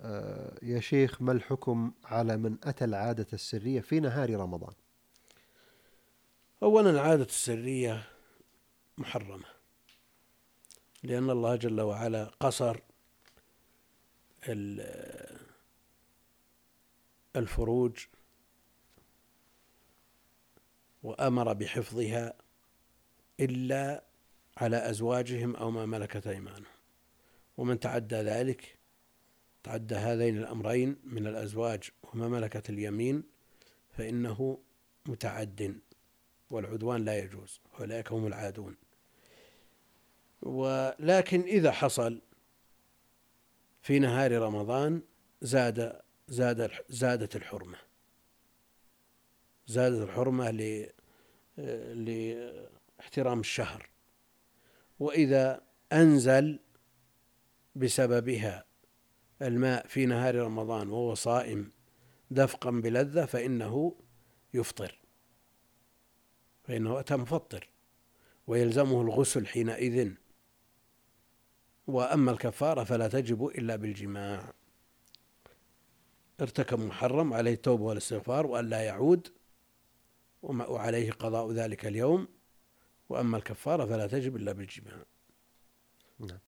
يا شيخ، ما الحكم على من أتى العادة السرية في نهار رمضان؟ أولا العادة السرية محرمة، لأن الله جل وعلا قصر الفروج وأمر بحفظها إلا على أزواجهم أو ما ملكت أيمانهم، ومن تعدى ذلك، تعدى هذين الأمرين من الأزواج وما ملكت اليمين، فإنه متعد، والعدوان لا يجوز، أولئك هم العادون. ولكن إذا حصل في نهار رمضان زادت الحرمة، لاحترام الشهر. وإذا أنزل بسببها الماء في نهار رمضان وهو صائم دفقا بلذة فإنه يفطر، فإنه أتى مفطر ويلزمه الغسل حينئذ. وأما الكفارة فلا تجب إلا بالجماع. ارتكب محرم، عليه التوبة والاستغفار وأن لا يعود، وعليه قضاء ذلك اليوم. وأما الكفارة فلا تجب إلا بالجماع.